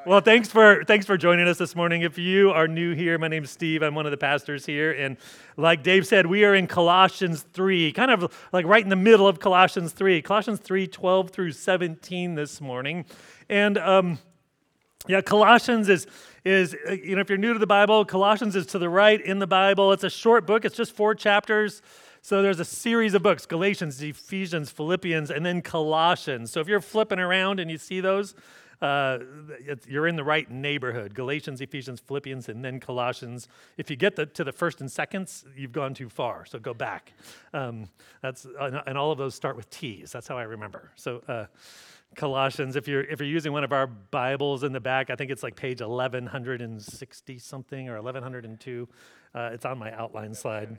Well, thanks for joining us this morning. If you are new here, my name's Steve. I'm one of the pastors here, and like Dave said, we are in Colossians 3, kind of like right in the middle of Colossians 3. Colossians 3, 12 through 17 this morning. And Colossians is if you're new to the Bible, Colossians is to the right in the Bible. It's a short book. It's just 4 chapters. So there's a series of books: Galatians, Ephesians, Philippians, and then Colossians. So if you're flipping around and you see those, you're in the right neighborhood. Galatians, Ephesians, Philippians, and then Colossians. If you get to the first and seconds, you've gone too far. So go back. And all of those start with T's. That's how I remember. So Colossians. If you're using one of our Bibles in the back, I think it's like page 1160 something or 1102. It's on my outline slide.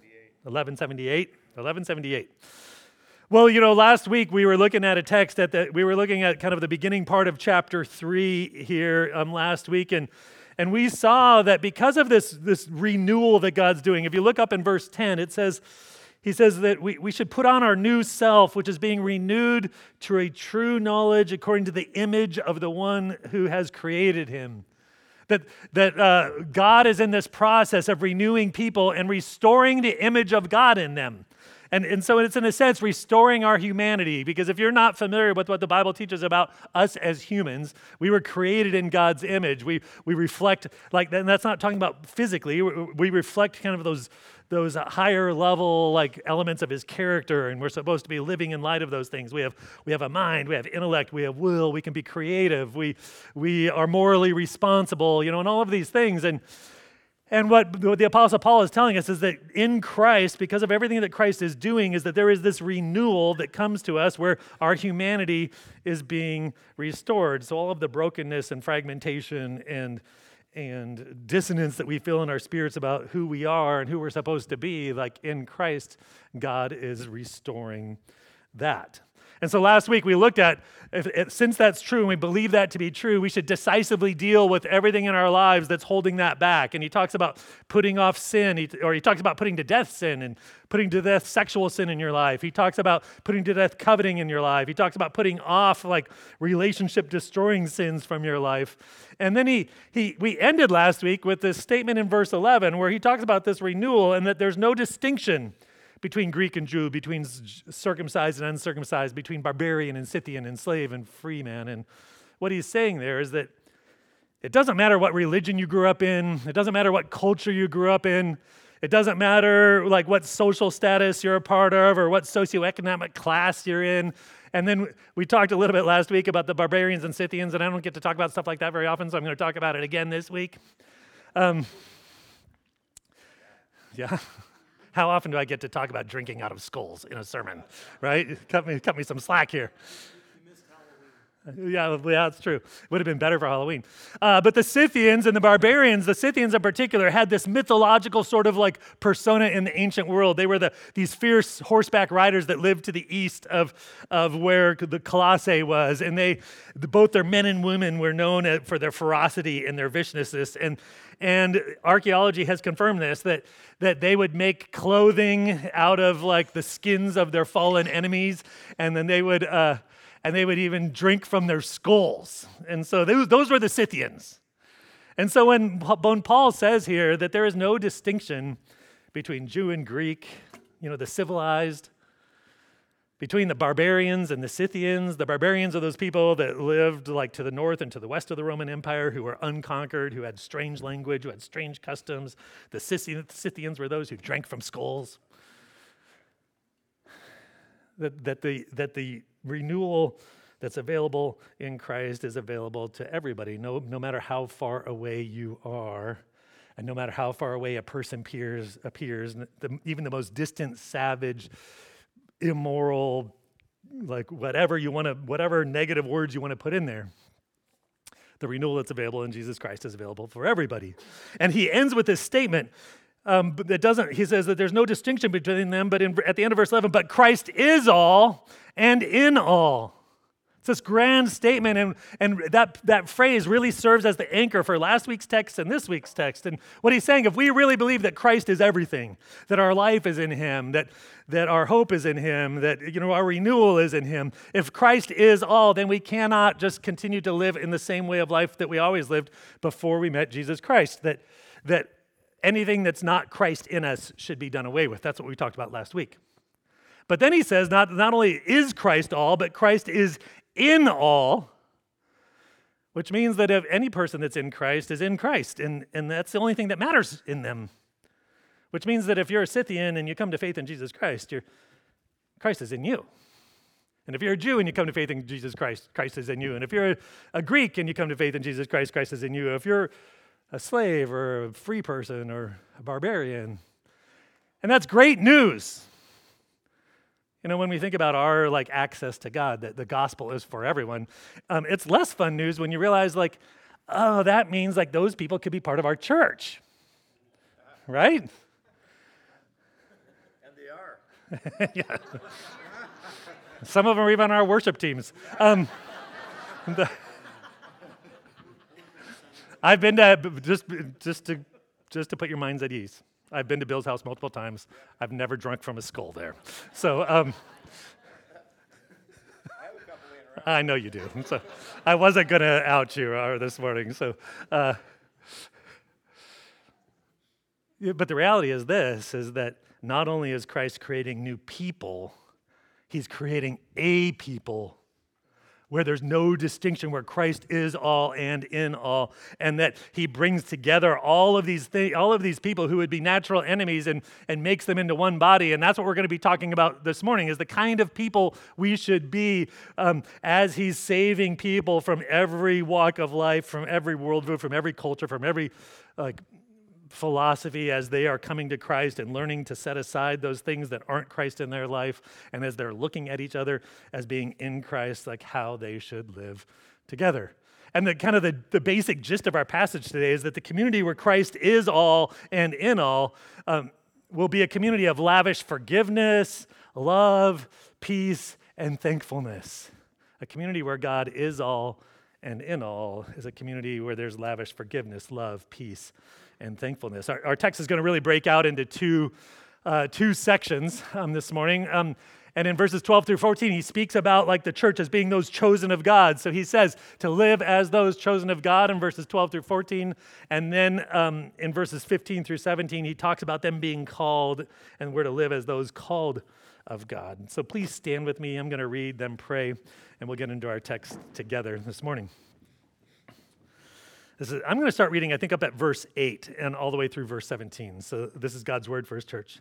1178. Well, last week we were looking at a text we were looking at kind of the beginning part of chapter 3 here last week, and we saw that because of this renewal that God's doing, if you look up in verse 10, he says that we should put on our new self, which is being renewed to a true knowledge according to the image of the one who has created him. That God is in this process of renewing people and restoring the image of God in them. And so it's, in a sense, restoring our humanity, because if you're not familiar with what the Bible teaches about us as humans, we were created in God's image. We reflect, and that's not talking about physically, we reflect kind of those higher level elements of his character, and we're supposed to be living in light of those things. We have a mind, we have intellect, we have will, we can be creative, we are morally responsible, and all of these things. And what the Apostle Paul is telling us is that in Christ, because of everything that Christ is doing, is that there is this renewal that comes to us where our humanity is being restored. So all of the brokenness and fragmentation and dissonance that we feel in our spirits about who we are and who we're supposed to be, in Christ, God is restoring that. And so last week we looked at, since that's true and we believe that to be true, we should decisively deal with everything in our lives that's holding that back. And he talks about putting off sin, he talks about putting to death sin and putting to death sexual sin in your life. He talks about putting to death coveting in your life. He talks about putting off relationship destroying sins from your life. And then we ended last week with this statement in verse 11 where he talks about this renewal and that there's no distinction between Greek and Jew, between circumcised and uncircumcised, between barbarian and Scythian and slave and free man. And what he's saying there is that it doesn't matter what religion you grew up in. It doesn't matter what culture you grew up in. It doesn't matter what social status you're a part of or what socioeconomic class you're in. And then we talked a little bit last week about the barbarians and Scythians, and I don't get to talk about stuff like that very often, so I'm going to talk about it again this week. Yeah. How often do I get to talk about drinking out of skulls in a sermon, right? Cut me some slack here. You missed Halloween. Yeah, that's true. Would have been better for Halloween. But the Scythians and the barbarians, the Scythians in particular, had this mythological sort of persona in the ancient world. They were these fierce horseback riders that lived to the east of where the Colossae was, and both their men and women were known for their ferocity and their viciousness. And archaeology has confirmed this, that they would make clothing out of the skins of their fallen enemies, and then they would even drink from their skulls. And so those were the Scythians. And so when Paul says here that there is no distinction between Jew and Greek, the civilized, between the barbarians and the Scythians. The barbarians are those people that lived to the north and to the west of the Roman Empire, who were unconquered, who had strange language, who had strange customs. The Scythians were those who drank from skulls. That the renewal that's available in Christ is available to everybody, no matter how far away you are, and no matter how far away a person appears, even the most distant, savage, immoral, whatever negative words you want to put in there. The renewal that's available in Jesus Christ is available for everybody. And he ends with this statement he says that there's no distinction between them, but at the end of verse 11, but Christ is all and in all. It's this grand statement, and that phrase really serves as the anchor for last week's text and this week's text. And what he's saying, if we really believe that Christ is everything, that our life is in him, that our hope is in him, that our renewal is in him, if Christ is all, then we cannot just continue to live in the same way of life that we always lived before we met Jesus Christ, that anything that's not Christ in us should be done away with. That's what we talked about last week. But then he says, not only is Christ all, but Christ is in all, which means that if any person that's in Christ is in Christ, and that's the only thing that matters in them. Which means that if you're a Scythian and you come to faith in Jesus Christ, Christ is in you. And if you're a Jew and you come to faith in Jesus Christ, Christ is in you. And if you're a Greek and you come to faith in Jesus Christ, Christ is in you. If you're a slave or a free person or a barbarian, and that's great news. When we think about our access to God, that the gospel is for everyone, it's less fun news when you realize that means those people could be part of our church, right? And they are. Yeah. Some of them are even on our worship teams. I've been to just to put your minds at ease. I've been to Bill's house multiple times. I've never drunk from a skull there. So I know you do. So I wasn't going to out you this morning. So, but the reality is that not only is Christ creating new people, he's creating a people where there's no distinction, where Christ is all and in all, and that he brings together all of these people who would be natural enemies and makes them into one body. And that's what we're going to be talking about this morning, is the kind of people we should be as he's saving people from every walk of life, from every worldview, from every culture, from every philosophy, as they are coming to Christ and learning to set aside those things that aren't Christ in their life, and as they're looking at each other as being in Christ, how they should live together. And the basic gist of our passage today is that the community where Christ is all and in all will be a community of lavish forgiveness, love, peace, and thankfulness. A community where God is all and in all is a community where there's lavish forgiveness, love, peace, and thankfulness. Our text is going to really break out into two sections this morning. And in verses 12 through 14, he speaks about the church as being those chosen of God. So he says to live as those chosen of God in verses 12 through 14. And then in verses 15 through 17, he talks about them being called, and we're to live as those called of God. So please stand with me. I'm going to read, then pray, and we'll get into our text together this morning. I'm going to start reading, I think, up at verse 8 and all the way through verse 17. So this is God's word for his church.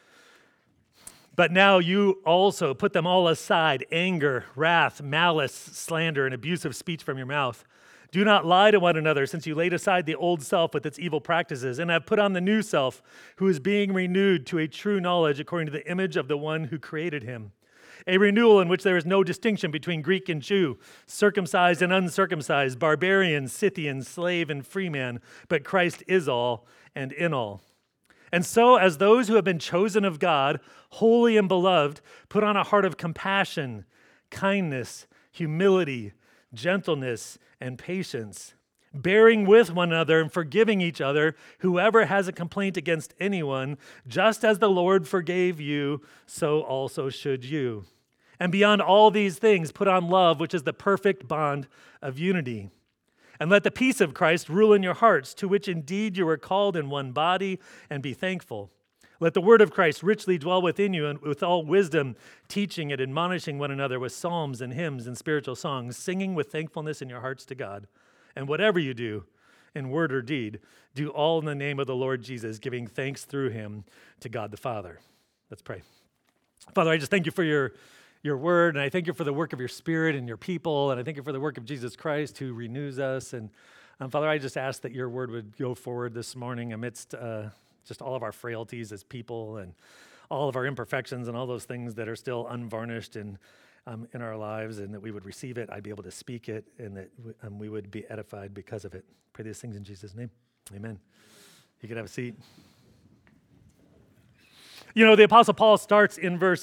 But now you also put them all aside, anger, wrath, malice, slander, and abusive speech from your mouth. Do not lie to one another, since you laid aside the old self with its evil practices and have put on the new self, who is being renewed to a true knowledge according to the image of the one who created him. A renewal in which there is no distinction between Greek and Jew, circumcised and uncircumcised, barbarian, Scythian, slave, and free man, but Christ is all and in all. And so, as those who have been chosen of God, holy and beloved, put on a heart of compassion, kindness, humility, gentleness, and patience, bearing with one another and forgiving each other, whoever has a complaint against anyone, just as the Lord forgave you, so also should you. And beyond all these things, put on love, which is the perfect bond of unity. And let the peace of Christ rule in your hearts, to which indeed you were called in one body, and be thankful. Let the word of Christ richly dwell within you, and with all wisdom, teaching and admonishing one another with psalms and hymns and spiritual songs, singing with thankfulness in your hearts to God. And whatever you do, in word or deed, do all in the name of the Lord Jesus, giving thanks through him to God the Father. Let's pray. Father, I just thank you for your word, and I thank you for the work of your Spirit and your people, and I thank you for the work of Jesus Christ who renews us. And Father, I just ask that your word would go forward this morning amidst just all of our frailties as people and all of our imperfections and all those things that are still unvarnished in our lives, and that we would receive it, I'd be able to speak it, and that we would be edified because of it. Pray these things in Jesus' name. Amen. You can have a seat. The Apostle Paul starts in verse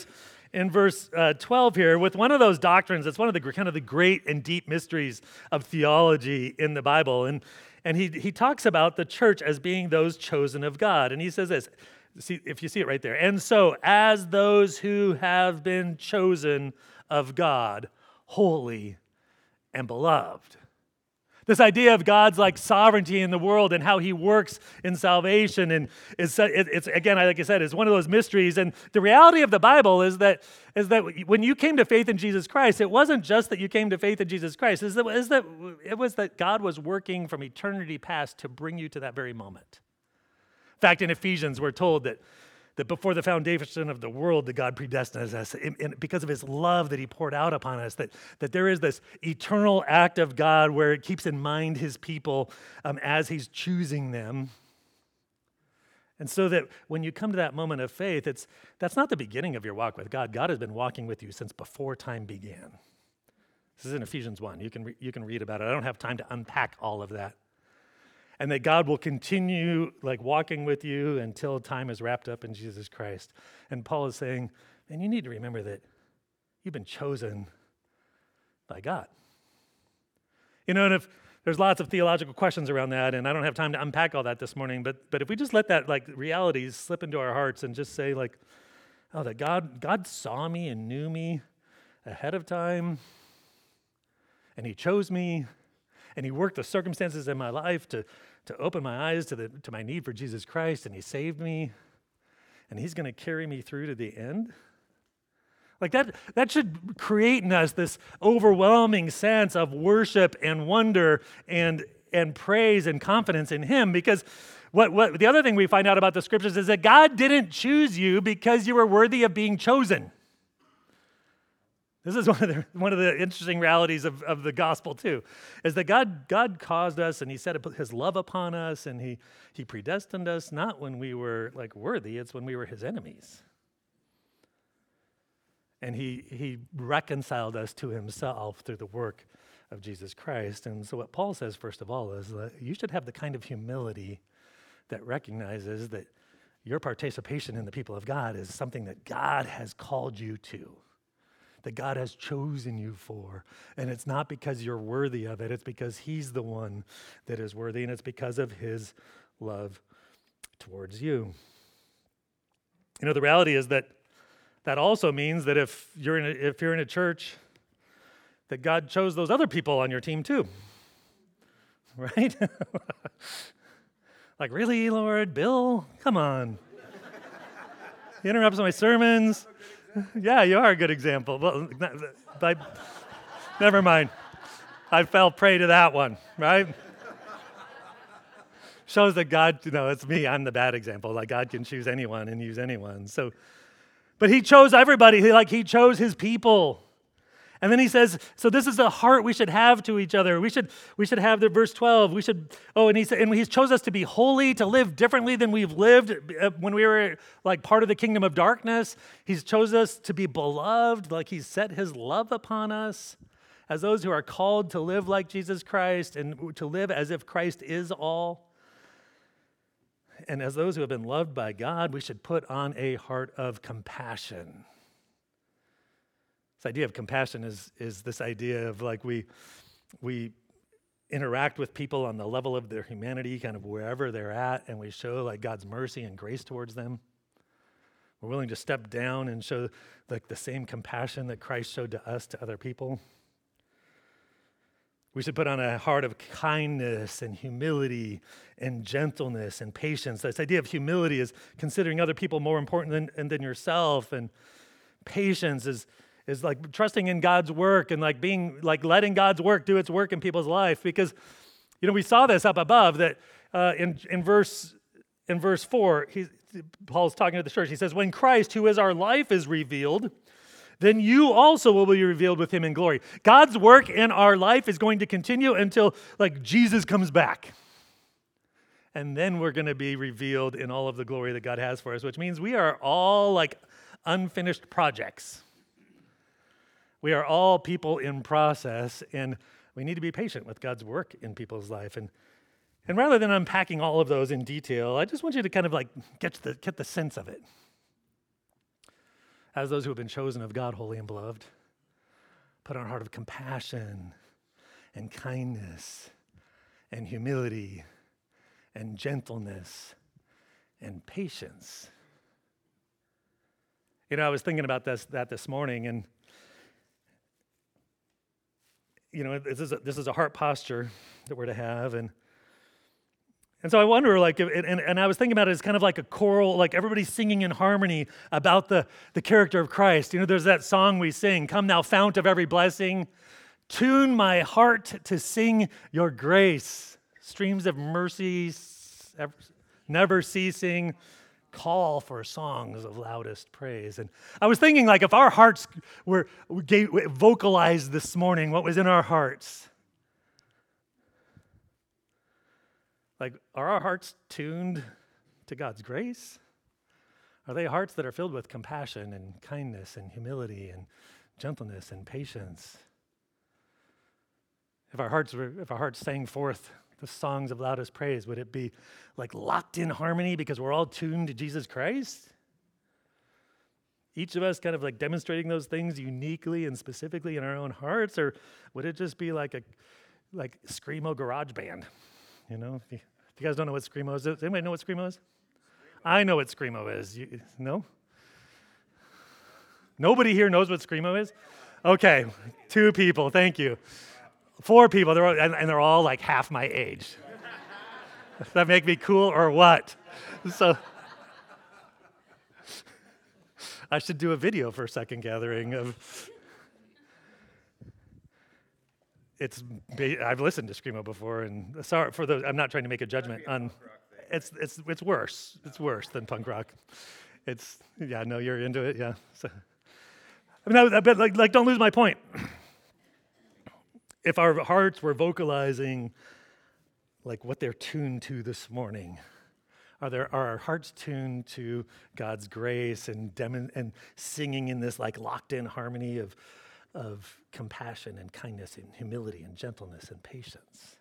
in verse 12 here with one of those doctrines that's one of the kind of the great and deep mysteries of theology in the Bible. And he talks about the church as being those chosen of God. And he says this, see, if you see it right there. And so, as those who have been chosen of God, holy and beloved. This idea of God's like sovereignty in the world and how he works in salvation, and it's again, like I said, it's one of those mysteries. And the reality of the Bible is that when you came to faith in Jesus Christ, it wasn't just that you came to faith in Jesus Christ. It was that God was working from eternity past to bring you to that very moment. In fact, in Ephesians, we're told that before the foundation of the world, that God predestined us, and because of his love that he poured out upon us, that there is this eternal act of God where it keeps in mind his people as he's choosing them. And so that when you come to that moment of faith, that's not the beginning of your walk with God. God has been walking with you since before time began. This is in Ephesians 1. You can read about it. I don't have time to unpack all of that. And that God will continue like walking with you until time is wrapped up in Jesus Christ. And Paul is saying, and you need to remember that you've been chosen by God. You know, and if there's lots of theological questions around that, and I don't have time to unpack all that this morning, but if we just let that like reality slip into our hearts and just say like, oh, that God saw me and knew me ahead of time, and he chose me, and he worked the circumstances in my life to open my eyes to my need for Jesus Christ, and he saved me, and he's going to carry me through to the end. Like that should create in us this overwhelming sense of worship and wonder and praise and confidence in him, because what the other thing we find out about the scriptures is that God didn't choose you because you were worthy of being chosen. This is one of the interesting realities of the gospel too, is that God caused us and he set his love upon us, and he predestined us not when we were like worthy, it's when we were his enemies. And he reconciled us to himself through the work of Jesus Christ. And so what Paul says, first of all, is that you should have the kind of humility that recognizes that your participation in the people of God is something that God has called you to, that God has chosen you for. And it's not because you're worthy of it, it's because he's the one that is worthy, and it's because of his love towards you. You know, the reality is that also means that if you're in a church, that God chose those other people on your team too, right? Like, really, Lord? Bill? Come on. He interrupts my sermons. Yeah, you are a good example. Well, never mind. I fell prey to that one, right? Shows that God, it's me. I'm the bad example. Like, God can choose anyone and use anyone. So, but he chose everybody. He chose his people. And then he says, so this is the heart we should have to each other. We should have the verse 12. And he's chose us to be holy, to live differently than we've lived when we were like part of the kingdom of darkness. He's chose us to be beloved, like he's set his love upon us as those who are called to live like Jesus Christ and to live as if Christ is all. And as those who have been loved by God, we should put on a heart of compassion. This idea of compassion is this idea of like we interact with people on the level of their humanity, kind of wherever they're at, and we show like God's mercy and grace towards them. We're willing to step down and show like the same compassion that Christ showed to us to other people. We should put on a heart of kindness and humility and gentleness and patience. This idea of humility is considering other people more important than yourself, and patience is like trusting in God's work and like being like letting God's work do its work in people's life. Because we saw this up above that in verse 4, Paul's talking to the church. He says, "When Christ, who is our life, is revealed, then you also will be revealed with him in glory." God's work in our life is going to continue until like Jesus comes back. And then we're going to be revealed in all of the glory that God has for us, which means we are all like unfinished projects. We are all people in process, and we need to be patient with God's work in people's life. And rather than unpacking all of those in detail, I just want you to kind of like get the sense of it. as those who have been chosen of God, holy and beloved, put on a heart of compassion and kindness and humility and gentleness and patience. I was thinking about this morning, and this is a heart posture that we're to have, and so I wonder, and I was thinking about it as kind of like a choral, like everybody's singing in harmony about the character of Christ. There's that song we sing, "Come thou fount of every blessing, tune my heart to sing your grace. Streams of mercy, never ceasing, call for songs of loudest praise." And I was thinking, like, if our hearts were vocalized this morning, what was in our hearts? Like, are our hearts tuned to God's grace? Are they hearts that are filled with compassion and kindness and humility and gentleness and patience? If our hearts sang forth the songs of loudest praise, would it be like locked in harmony because we're all tuned to Jesus Christ? Each of us kind of like demonstrating those things uniquely and specifically in our own hearts, or would it just be like Screamo Garage Band? If you guys don't know what Screamo is, does anybody know what Screamo is? I know what Screamo is. No? Nobody here knows what Screamo is? Okay, 2 people, thank you. 4 people, they're all like half my age. Does that make me cool or what? So I should do a video for Second Gathering of. I've listened to Screamo before, and sorry for those. I'm not trying to make a judgment on. It's worse. It's worse than punk rock. You're into it, yeah. So, but don't lose my point. If our hearts were vocalizing like what they're tuned to this morning, are our hearts tuned to God's grace and singing in this like locked in harmony of compassion and kindness and humility and gentleness and patience?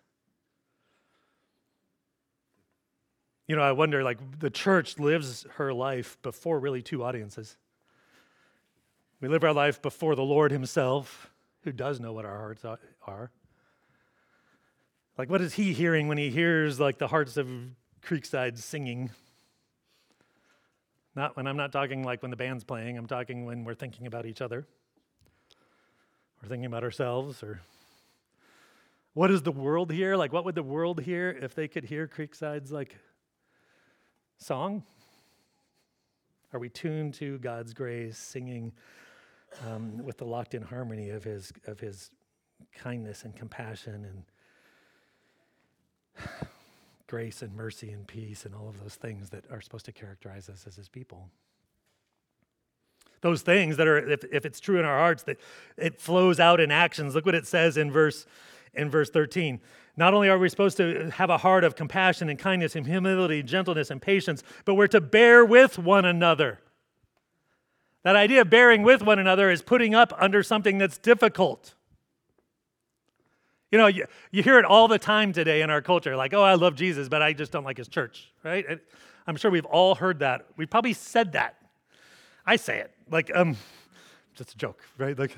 I wonder, like, the church lives her life before really 2 audiences. We live our life before the Lord himself, who does know what our hearts are. Like, what is he hearing when he hears, like, the hearts of Creekside singing? I'm not talking like when the band's playing. I'm talking when we're thinking about each other. Or thinking about ourselves, or what does the world hear? Like, what would the world hear if they could hear Creekside's like song? Are we tuned to God's grace, singing with the locked-in harmony of His kindness and compassion and grace and mercy and peace and all of those things that are supposed to characterize us as His people? Those things that are, if it's true in our hearts, that it flows out in actions. Look what it says in verse 13. Not only are we supposed to have a heart of compassion and kindness and humility, gentleness and patience, but we're to bear with one another. That idea of bearing with one another is putting up under something that's difficult. You hear it all the time today in our culture, like, oh, I love Jesus, but I just don't like his church, right? I'm sure we've all heard that. We've probably said that. I say it, like, just a joke, right? Like,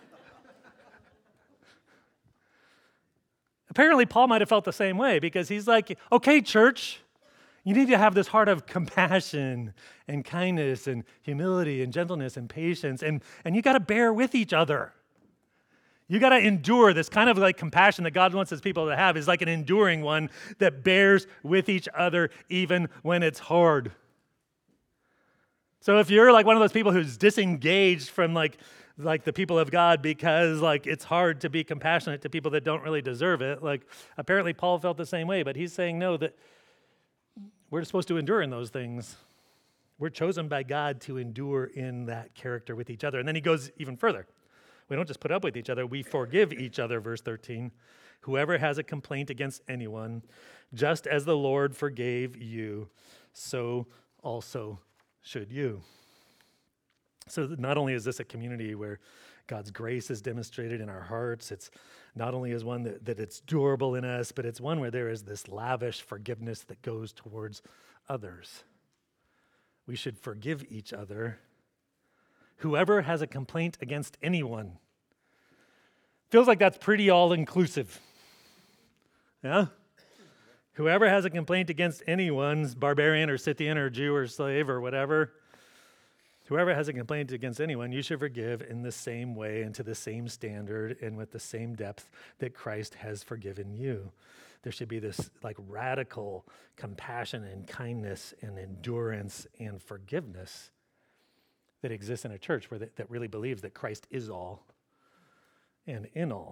apparently Paul might have felt the same way, because he's like, okay, church, you need to have this heart of compassion and kindness and humility and gentleness and patience, and you got to bear with each other. You got to endure. This kind of like compassion that God wants his people to have is like an enduring one that bears with each other even when it's hard. So if you're like one of those people who's disengaged from like the people of God because like it's hard to be compassionate to people that don't really deserve it, like apparently Paul felt the same way, but he's saying no, that we're supposed to endure in those things. We're chosen by God to endure in that character with each other. And then he goes even further. We don't just put up with each other, we forgive each other, verse 13. Whoever has a complaint against anyone, just as the Lord forgave you, so also should you. So not only is this a community where God's grace is demonstrated in our hearts, it's not only is one that it's durable in us, but it's one where there is this lavish forgiveness that goes towards others. We should forgive each other. whoever has a complaint against anyone. Feels like that's pretty all-inclusive. Yeah? Whoever has a complaint against anyone, barbarian or Scythian or Jew or slave or whatever, whoever has a complaint against anyone, you should forgive in the same way and to the same standard and with the same depth that Christ has forgiven you. There should be this like radical compassion and kindness and endurance and forgiveness that exists in a church where that really believes that Christ is all and in all.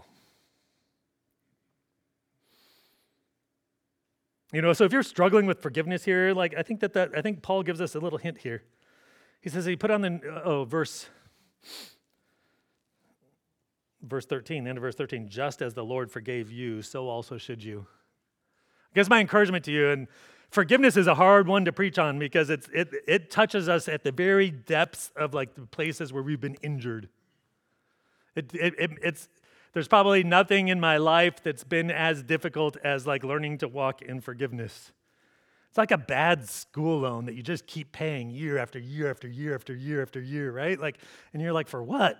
So if you're struggling with forgiveness here, like I think Paul gives us a little hint here. He says he put on the verse 13, the end of verse 13, just as the Lord forgave you, so also should you. I guess my encouragement to you, and forgiveness is a hard one to preach on because it touches us at the very depths of like the places where we've been injured. There's probably nothing in my life that's been as difficult as like learning to walk in forgiveness. It's like a bad school loan that you just keep paying year after year after year after year after year, right? And you're like, for what?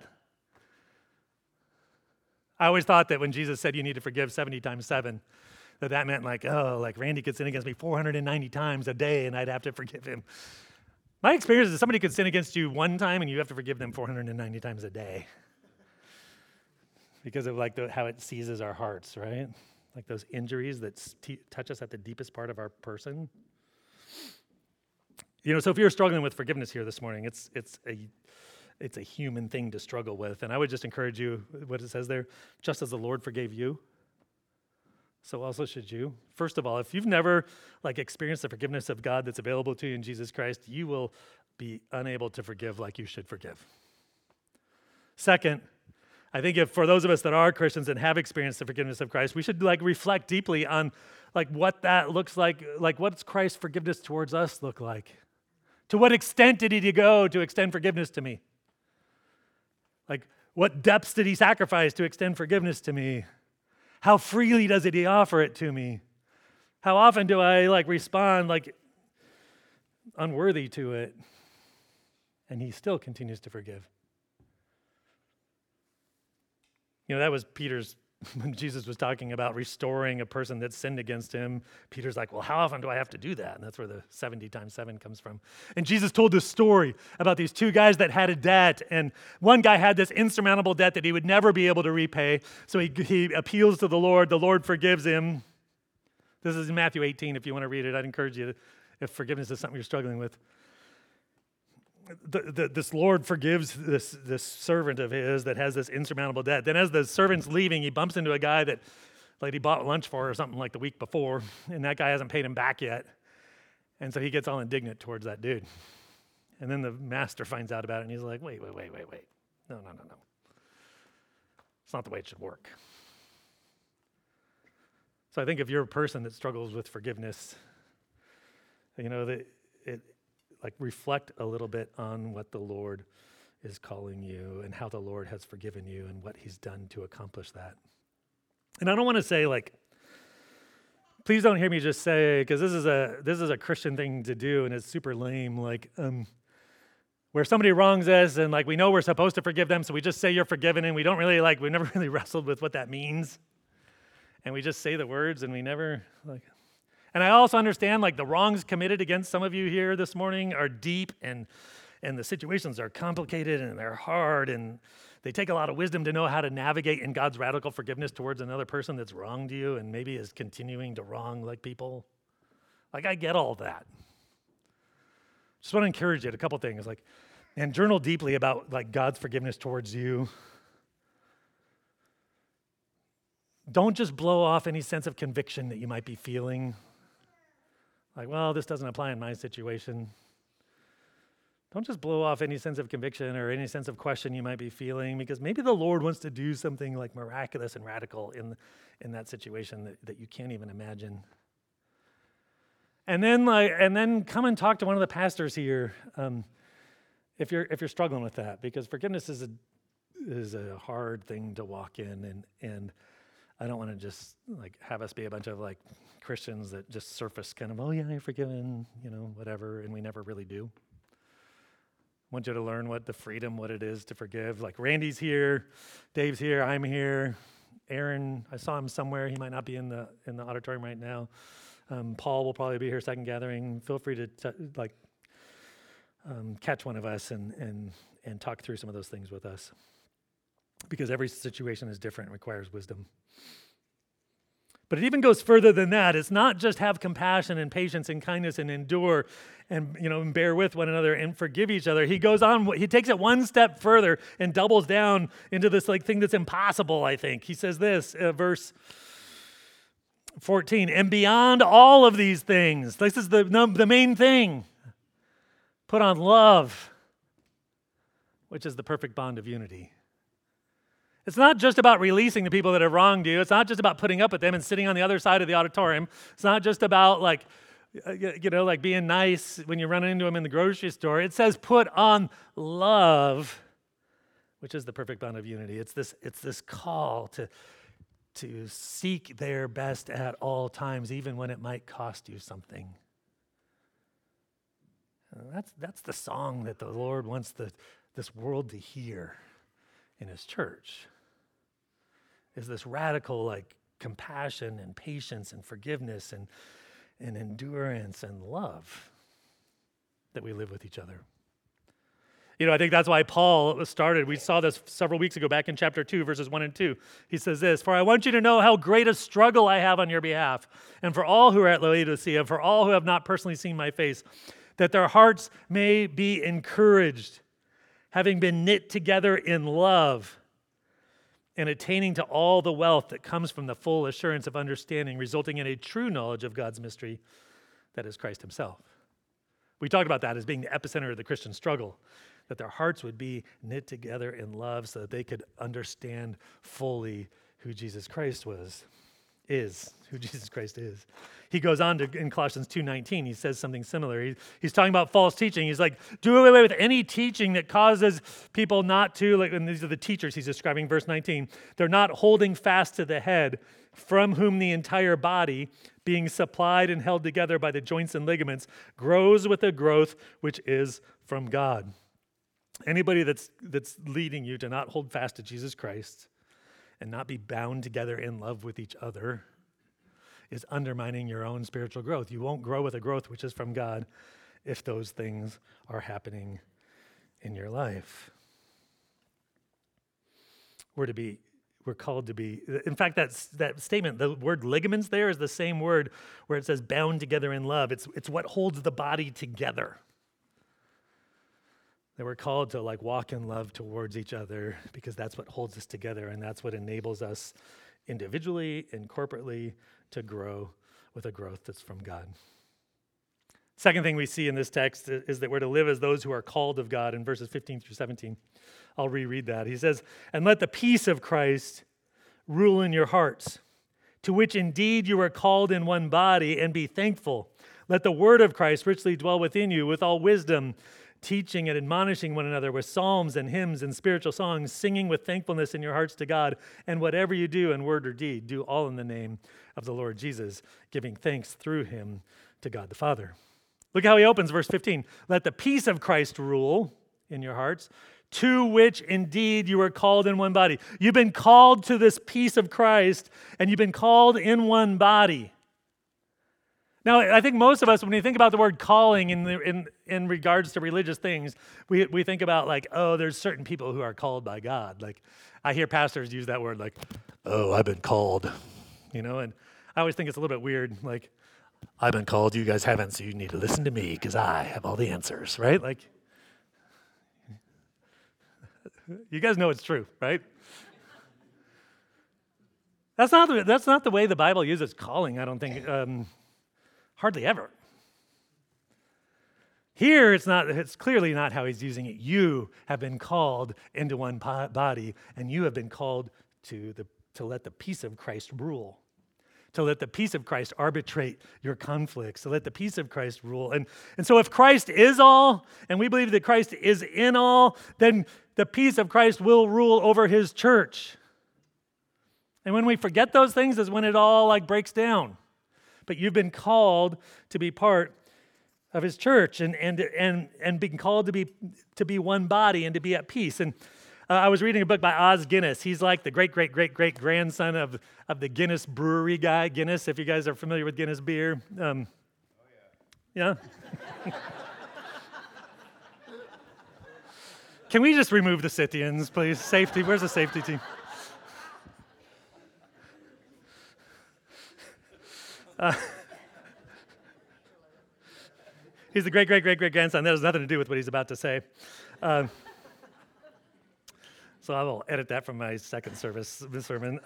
I always thought that when Jesus said you need to forgive 70 times 7, that meant like Randy could sin against me 490 times a day and I'd have to forgive him. My experience is somebody could sin against you one time and you have to forgive them 490 times a day. Because of like how it seizes our hearts, right? Like those injuries that touch us at the deepest part of our person. So if you're struggling with forgiveness here this morning, it's a human thing to struggle with. And I would just encourage you, what it says there, just as the Lord forgave you, so also should you. First of all, if you've never like experienced the forgiveness of God that's available to you in Jesus Christ, you will be unable to forgive like you should forgive. Second, I think if for those of us that are Christians and have experienced the forgiveness of Christ, we should like reflect deeply on like what that looks like what's Christ's forgiveness towards us look like? To what extent did he go to extend forgiveness to me? Like what depths did he sacrifice to extend forgiveness to me? How freely does he offer it to me? How often do I like respond like unworthy to it? And he still continues to forgive. That was Peter's, when Jesus was talking about restoring a person that sinned against him, Peter's like, well, how often do I have to do that? And that's where the 70 times 7 comes from. And Jesus told this story about these two guys that had a debt, and one guy had this insurmountable debt that he would never be able to repay, so he appeals to the Lord forgives him. This is in Matthew 18, if you want to read it. I'd encourage you, if forgiveness is something you're struggling with. This Lord forgives this servant of his that has this insurmountable debt. Then as the servant's leaving, he bumps into a guy that like he bought lunch for or something like the week before, and that guy hasn't paid him back yet. And so he gets all indignant towards that dude. And then the master finds out about it, and he's like, wait. No. It's not the way it should work. So I think if you're a person that struggles with forgiveness, like reflect a little bit on what the Lord is calling you and how the Lord has forgiven you and what he's done to accomplish that. And I don't want to say like, please don't hear me just say, because this is a Christian thing to do and it's super lame, like where somebody wrongs us and like we know we're supposed to forgive them, so we just say you're forgiven and we never really wrestled with what that means. And we just say the words and we never like. And I also understand like the wrongs committed against some of you here this morning are deep and the situations are complicated and they're hard and they take a lot of wisdom to know how to navigate in God's radical forgiveness towards another person that's wronged you and maybe is continuing to wrong like people. Like I get all that. Just want to encourage you a couple things and journal deeply about like God's forgiveness towards you. Don't just blow off any sense of conviction that you might be feeling. Like, well, this doesn't apply in my situation. Don't just blow off any sense of conviction or any sense of question you might be feeling, because maybe the Lord wants to do something like miraculous and radical in that situation that you can't even imagine. And then come and talk to one of the pastors here if you're struggling with that, because forgiveness is a hard thing to walk in, and I don't want to just like have us be a bunch of like Christians that just surface kind of, oh yeah, you're forgiven, whatever, and we never really do. want you to learn what it is to forgive. Like Randy's here, Dave's here, I'm here. Aaron, I saw him somewhere. He might not be in the auditorium right now. Paul will probably be here second gathering. Feel free to catch one of us and talk through some of those things with us. Because every situation is different, requires wisdom. But it even goes further than that. It's not just have compassion and patience and kindness and endure and bear with one another and forgive each other. He goes on, he takes it one step further and doubles down into this thing that's impossible, I think. He says this, verse 14, and beyond all of these things, this is the main thing, put on love, which is the perfect bond of unity. It's not just about releasing the people that have wronged you. It's not just about putting up with them and sitting on the other side of the auditorium. It's not just about being nice when you run into them in the grocery store. It says put on love, which is the perfect bond of unity. It's this call to seek their best at all times, even when it might cost you something. That's the song that the Lord wants this world to hear in His church. Is this radical compassion and patience and forgiveness and endurance and love that we live with each other. I think that's why Paul started. We saw this several weeks ago back in chapter 2, verses 1 and 2. He says this, "For I want you to know how great a struggle I have on your behalf, and for all who are at Laodicea, for all who have not personally seen my face, that their hearts may be encouraged, having been knit together in love, and attaining to all the wealth that comes from the full assurance of understanding, resulting in a true knowledge of God's mystery, that is Christ Himself." We talked about that as being the epicenter of the Christian struggle, that their hearts would be knit together in love so that they could understand fully who Jesus Christ is. He goes on in Colossians 2:19, he says something similar. He's talking about false teaching. He's like, do away with any teaching that causes people not to, and these are the teachers he's describing, verse 19. They're not holding fast to the head, from whom the entire body, being supplied and held together by the joints and ligaments, grows with a growth which is from God. Anybody that's leading you to not hold fast to Jesus Christ and not be bound together in love with each other is undermining your own spiritual growth. You won't grow with a growth which is from God if those things are happening in your life. We're called to be, in fact, that statement, the word ligaments there is the same word where it says bound together in love. It's what holds the body together. That we're called to walk in love towards each other because that's what holds us together and that's what enables us individually and corporately to grow with a growth that's from God. Second thing we see in this text is that we're to live as those who are called of God in verses 15 through 17. I'll reread that. He says, "And let the peace of Christ rule in your hearts, to which indeed you are called in one body, and be thankful. Let the word of Christ richly dwell within you with all wisdom, teaching and admonishing one another with psalms and hymns and spiritual songs, singing with thankfulness in your hearts to God. And whatever you do in word or deed, do all in the name of the Lord Jesus, giving thanks through Him to God the Father." Look how he opens verse 15. "Let the peace of Christ rule in your hearts, to which indeed you are called in one body." You've been called to this peace of Christ, and you've been called in one body. Now, I think most of us, when we think about the word calling in regards to religious things, we think about there's certain people who are called by God. I hear pastors use that word I've been called, and I always think it's a little bit weird, I've been called, you guys haven't, so you need to listen to me because I have all the answers, right? You guys know it's true, right? That's not the way the Bible uses calling, I don't think. Hardly ever. Here, it's clearly not how he's using it. You have been called into one body, and you have been called to let the peace of Christ rule, to let the peace of Christ arbitrate your conflicts, to let the peace of Christ rule. And so if Christ is all, and we believe that Christ is in all, then the peace of Christ will rule over His church. And when we forget those things is when it all breaks down. But you've been called to be part of his church and being called to be one body and to be at peace. And I was reading a book by Os Guinness. He's like the great grandson of the Guinness brewery guy. Guinness, if you guys are familiar with Guinness beer. Yeah? Can we just remove the Scythians, please? Safety, where's the safety team? He's the great grandson. That has nothing to do with what he's about to say. So I will edit that from my second service sermon.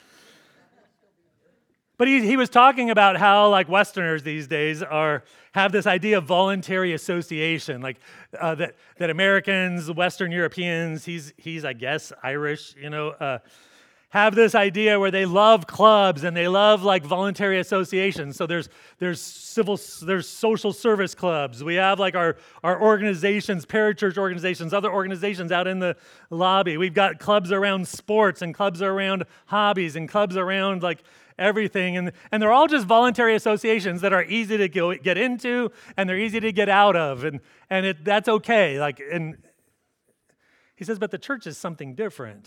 But he was talking about how like Westerners these days have this idea of voluntary association, like that Americans, Western Europeans, he's I guess Irish, have this idea where they love clubs and they love like voluntary associations. So there's social service clubs. We have like our organizations, parachurch organizations, other organizations out in the lobby. We've got clubs around sports and clubs around hobbies and clubs around like everything. And they're all just voluntary associations that are easy to get into and they're easy to get out of. And that's okay. And he says, but the church is something different.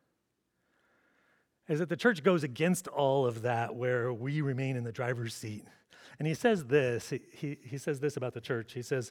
Is that the church goes against all of that where we remain in the driver's seat. And he says this, he says this about the church. He says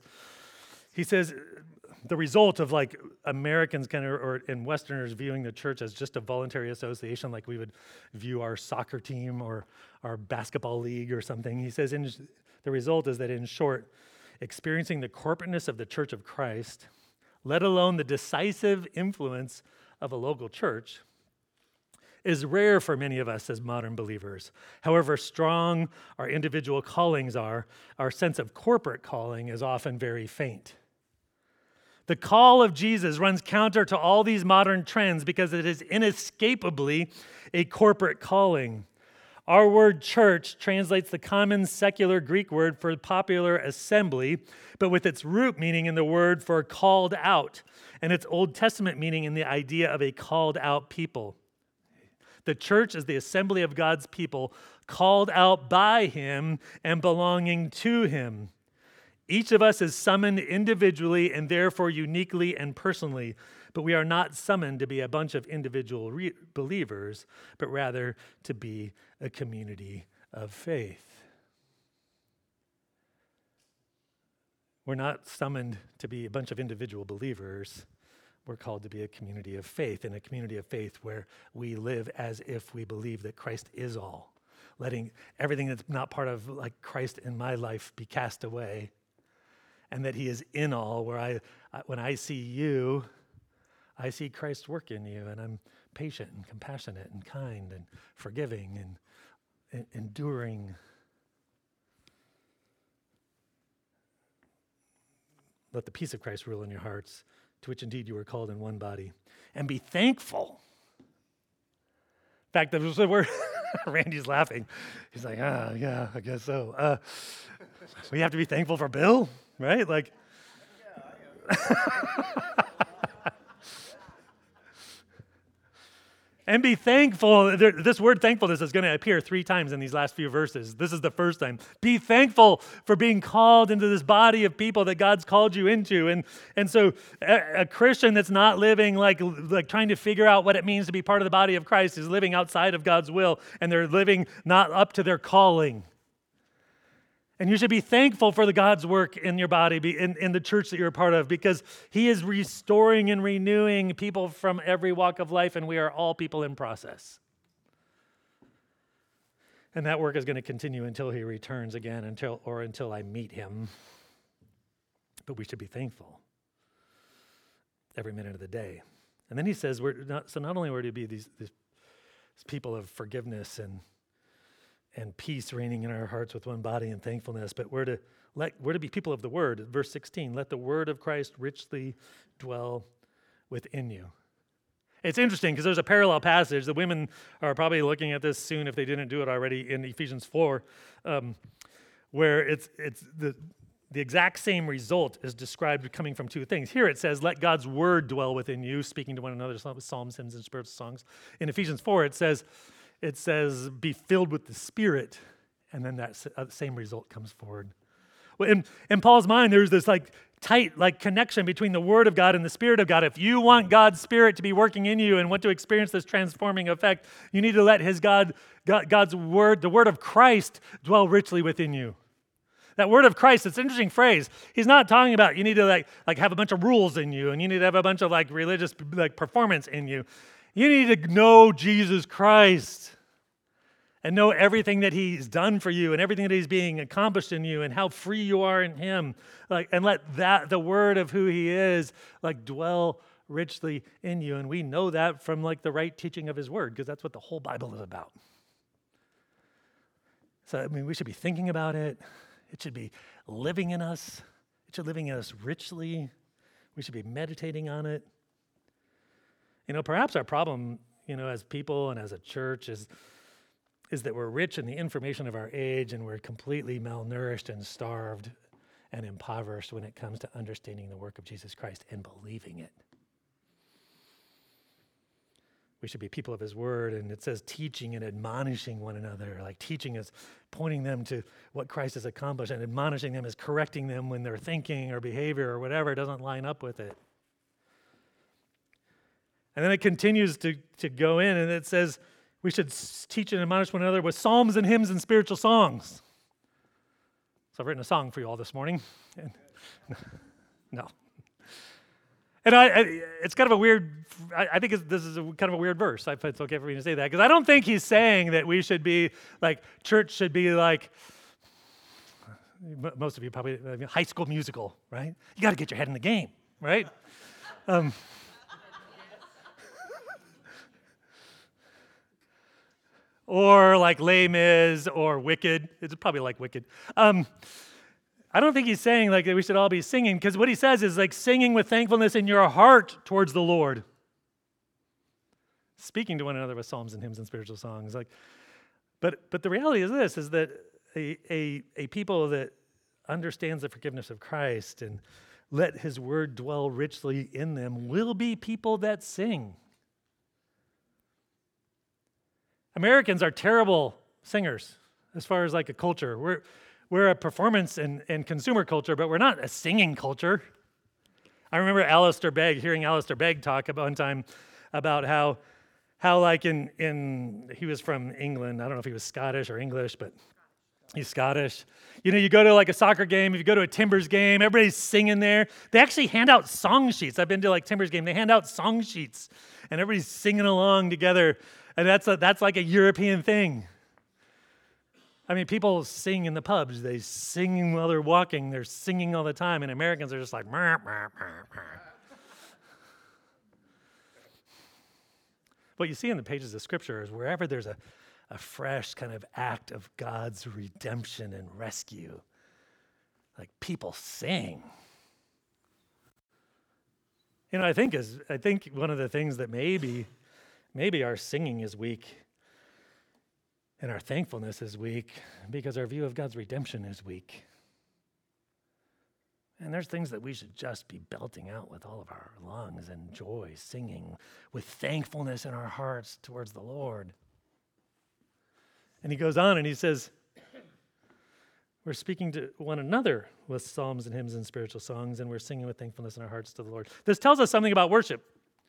the result of like Americans and Westerners viewing the church as just a voluntary association like we would view our soccer team or our basketball league or something. He says the result is that in short, experiencing the corporateness of the Church of Christ, let alone the decisive influence of a local church, is rare for many of us as modern believers. However strong our individual callings are, our sense of corporate calling is often very faint. The call of Jesus runs counter to all these modern trends because it is inescapably a corporate calling. Our word church translates the common secular Greek word for popular assembly, but with its root meaning in the word for called out, and its Old Testament meaning in the idea of a called out people. The church is the assembly of God's people, called out by him and belonging to him. Each of us is summoned individually and therefore uniquely and personally, but we are not summoned to be a bunch of individual believers, but rather to be a community of faith. We're not summoned to be a bunch of individual believers. We're called to be a community of faith, and a community of faith where we live as if we believe that Christ is all, letting everything that's not part of like Christ in my life be cast away, and that he is in all, where when I see you, I see Christ work in you, and I'm patient and compassionate and kind and forgiving and enduring. Let the peace of Christ rule in your hearts, to which indeed you were called in one body. And be thankful. In fact, that was the word. Randy's laughing. He's like, yeah, I guess so. We have to be thankful for Bill, right? Like, and be thankful. This word thankfulness is going to appear 3 times in these last few verses. This is the first time. Be thankful for being called into this body of people that God's called you into. And so a Christian that's not living like trying to figure out what it means to be part of the body of Christ is living outside of God's will, and they're living not up to their calling. And you should be thankful for the God's work in your body, in the church that you're a part of, because he is restoring and renewing people from every walk of life, and we are all people in process. And that work is going to continue until he returns again, until I meet him. But we should be thankful every minute of the day. And then he says, not only are we to be these people of forgiveness and peace reigning in our hearts with one body and thankfulness, but we're to be people of the word. Verse 16, let the word of Christ richly dwell within you. It's interesting because there's a parallel passage. The women are probably looking at this soon if they didn't do it already in Ephesians 4, where it's the exact same result is described coming from 2 things. Here it says, let God's word dwell within you, speaking to one another, psalms, hymns, and spiritual songs. In Ephesians 4, it says, be filled with the Spirit, and then that same result comes forward. Well, in Paul's mind, there's this like tight like connection between the Word of God and the Spirit of God. If you want God's Spirit to be working in you and want to experience this transforming effect, you need to let God's Word, the Word of Christ, dwell richly within you. That word of Christ, it's an interesting phrase. He's not talking about you need to like have a bunch of rules in you and you need to have a bunch of like religious like performance in you. You need to know Jesus Christ and know everything that he's done for you and everything that he's being accomplished in you and how free you are in him. And let the word of who he is like dwell richly in you. And we know that from like the right teaching of his word, because that's what the whole Bible is about. So, I mean, we should be thinking about it. It should be living in us. It should be living in us richly. We should be meditating on it. Perhaps our problem, as people and as a church is that we're rich in the information of our age and we're completely malnourished and starved and impoverished when it comes to understanding the work of Jesus Christ and believing it. We should be people of his word, and it says teaching and admonishing one another. Like teaching is pointing them to what Christ has accomplished, and admonishing them is correcting them when their thinking or behavior or whatever doesn't line up with it. And then it continues to go in, and it says we should teach and admonish one another with psalms and hymns and spiritual songs. So I've written a song for you all this morning. No. And it's kind of a weird, I think this is kind of a weird verse, if it's okay for me to say that, because I don't think he's saying that we should be like, church should be like, most of you probably, High School Musical, right? You got to get your head in the game, right? Or like Les Mis or Wicked. It's probably like Wicked. I don't think he's saying like that we should all be singing, because what he says is like singing with thankfulness in your heart towards the Lord. Speaking to one another with psalms and hymns and spiritual songs. But the reality is this, is that a people that understands the forgiveness of Christ and let his word dwell richly in them will be people that sing. Americans are terrible singers as far as like a culture. We're a performance and consumer culture, but we're not a singing culture. I remember hearing Alistair Begg talk about one time about how like he was from England. I don't know if he was Scottish or English, but he's Scottish. You go to like a soccer game, if you go to a Timbers game, everybody's singing there. They actually hand out song sheets. I've been to like Timbers game. They hand out song sheets, and everybody's singing along together. And that's like a European thing. I mean, people sing in the pubs. They sing while they're walking. They're singing all the time. And Americans are just like, meh, meh, meh, meh. What you see in the pages of Scripture is wherever there's a fresh kind of act of God's redemption and rescue, like people sing. I think one of the things that maybe our singing is weak and our thankfulness is weak because our view of God's redemption is weak. And there's things that we should just be belting out with all of our lungs and joy, singing with thankfulness in our hearts towards the Lord. And he goes on and he says, we're speaking to one another with psalms and hymns and spiritual songs, and we're singing with thankfulness in our hearts to the Lord. This tells us something about worship.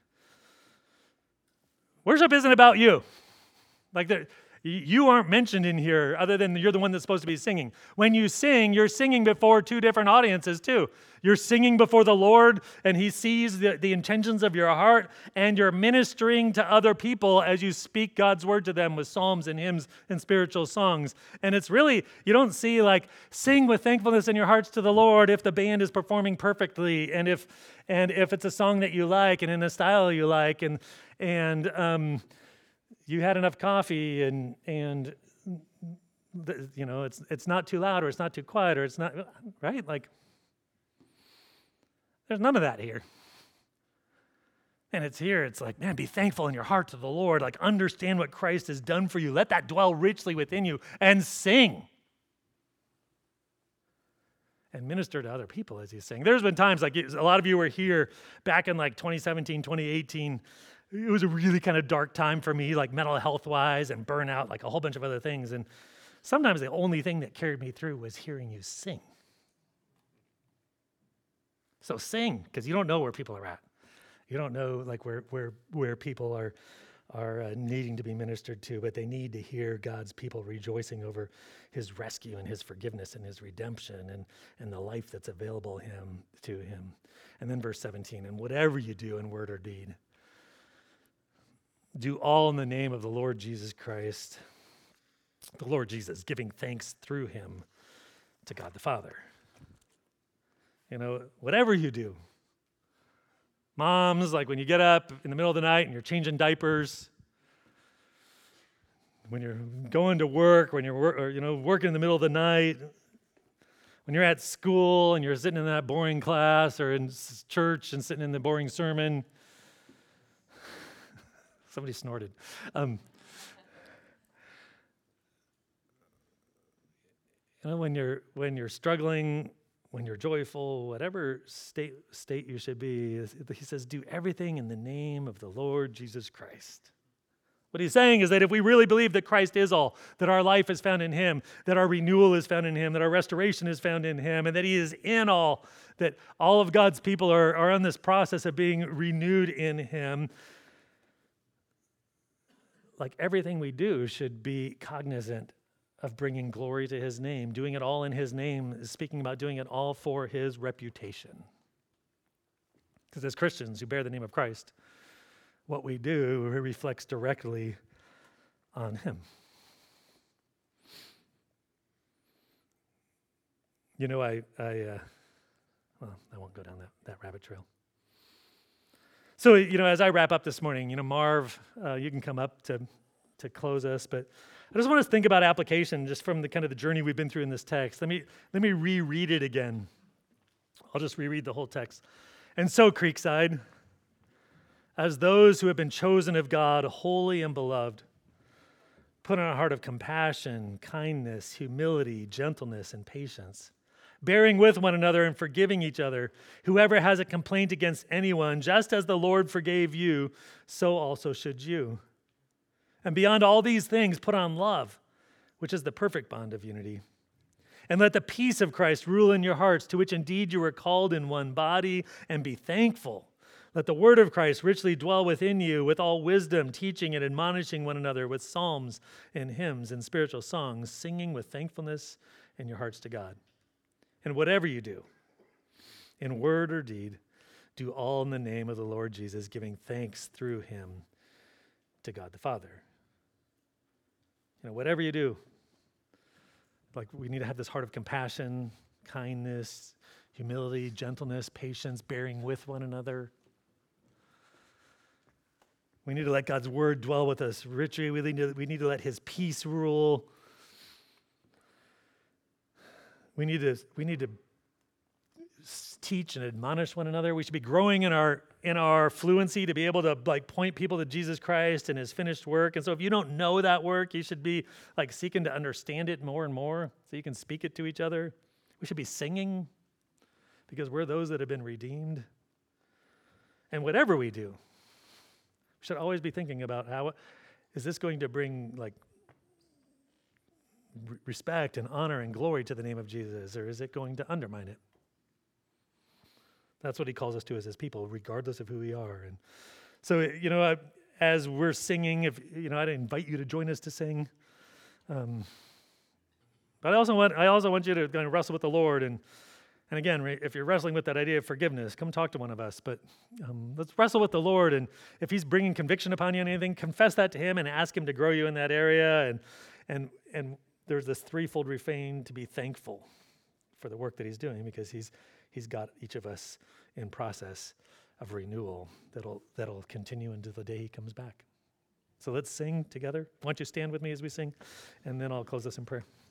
Worship isn't about you. You aren't mentioned in here other than you're the one that's supposed to be singing. When you sing, you're singing before two different audiences too. You're singing before the Lord, and he sees the intentions of your heart, and you're ministering to other people as you speak God's word to them with psalms and hymns and spiritual songs. And it's really, you don't see like sing with thankfulness in your hearts to the Lord if the band is performing perfectly, and if it's a song that you like and in a style you like, and you had enough coffee and it's not too loud or it's not too quiet or it's not, right? Like, there's none of that here. And it's here, it's like, man, be thankful in your heart to the Lord. Like, understand what Christ has done for you. Let that dwell richly within you and sing. And minister to other people as you sing. There's been times, like a lot of you were here back in like 2017, 2018. It was a really kind of dark time for me, like mental health-wise and burnout, like a whole bunch of other things. And sometimes the only thing that carried me through was hearing you sing. So sing, because you don't know where people are at. You don't know like where people are needing to be ministered to, but they need to hear God's people rejoicing over his rescue and his forgiveness and his redemption and the life that's available to him. And then verse 17, and whatever you do in word or deed, do all in the name of the Lord Jesus Christ, the Lord Jesus, giving thanks through him to God the Father. Whatever you do. Moms, like when you get up in the middle of the night and you're changing diapers, when you're going to work, when you're working in the middle of the night, when you're at school and you're sitting in that boring class or in church and sitting in the boring sermon. Somebody snorted. When you're struggling, when you're joyful, whatever state you should be, he says, do everything in the name of the Lord Jesus Christ. What he's saying is that if we really believe that Christ is all, that our life is found in him, that our renewal is found in him, that our restoration is found in him, and that he is in all, that all of God's people are on this process of being renewed in him, like everything we do should be cognizant of bringing glory to his name. Doing it all in his name is speaking about doing it all for his reputation. Because as Christians who bear the name of Christ, what we do reflects directly on him. I won't go down that rabbit trail. So, as I wrap up this morning, Marv, you can come up to close us, but I just want us to think about application just from the kind of the journey we've been through in this text. Let me reread it again. I'll just reread the whole text. And so, Creekside, as those who have been chosen of God, holy and beloved, put on a heart of compassion, kindness, humility, gentleness, and patience, bearing with one another and forgiving each other. Whoever has a complaint against anyone, just as the Lord forgave you, so also should you. And beyond all these things, put on love, which is the perfect bond of unity. And let the peace of Christ rule in your hearts, to which indeed you were called in one body, and be thankful. Let the word of Christ richly dwell within you with all wisdom, teaching and admonishing one another with psalms and hymns and spiritual songs, singing with thankfulness in your hearts to God. And whatever you do, in word or deed, do all in the name of the Lord Jesus, giving thanks through him to God the Father. Whatever you do, like we need to have this heart of compassion, kindness, humility, gentleness, patience, bearing with one another. We need to let God's word dwell with us richly. We need to let his peace rule. We need to teach and admonish one another. We should be growing in our fluency to be able to point people to Jesus Christ and his finished work. And so if you don't know that work, you should be seeking to understand it more and more so you can speak it to each other. We should be singing because we're those that have been redeemed. And whatever we do, we should always be thinking about how is this going to bring respect and honor and glory to the name of Jesus, or is it going to undermine it? That's what he calls us to as his people, regardless of who we are. And so, as we're singing, I'd invite you to join us to sing. But I also want you to kind of wrestle with the Lord. And again, if you're wrestling with that idea of forgiveness, come talk to one of us. But let's wrestle with the Lord. And if he's bringing conviction upon you on anything, confess that to him and ask him to grow you in that area. And there's this threefold refrain to be thankful for the work that he's doing, because he's got each of us in process of renewal that'll continue until the day he comes back. So let's sing together. Why don't you stand with me as we sing, and then I'll close us in prayer.